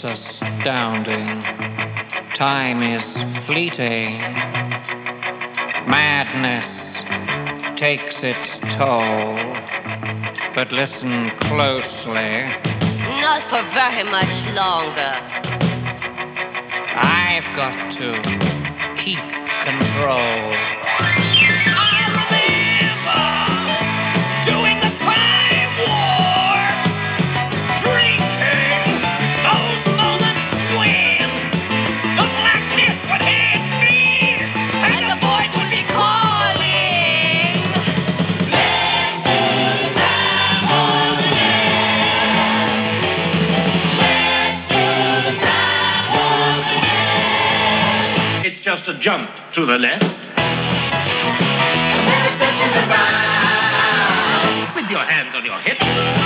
It's astounding. Time is fleeting. Madness takes its toll. But listen closely. Not for very much longer. I've got to keep control. Just a jump to the left. With your hands on your hips.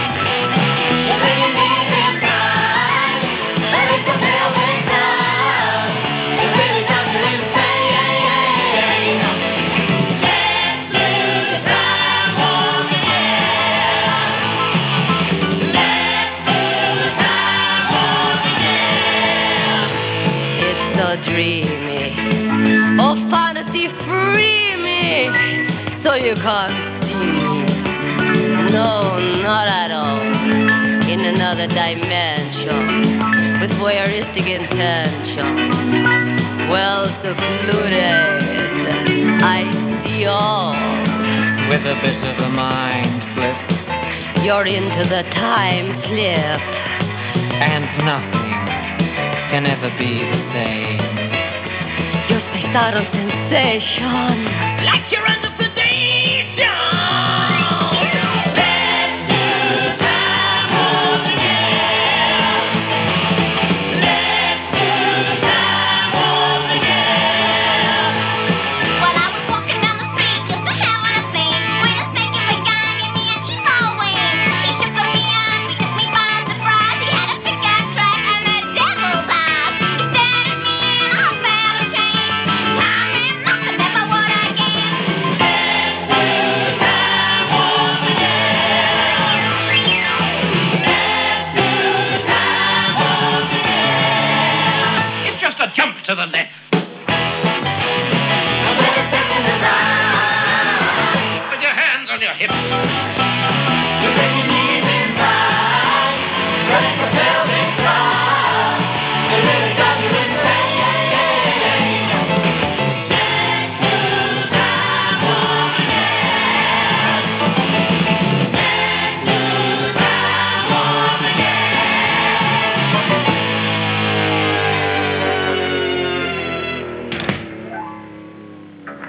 It's so dreamy. Oh, fantasy, free me, so you can't see me. No, not at all. In another dimension, with voyeuristic intentions, well secluded, I see all. With a bit of a mind flip. You're into the time slip. And nothing can ever be the same. Your space out of sensation, like you're under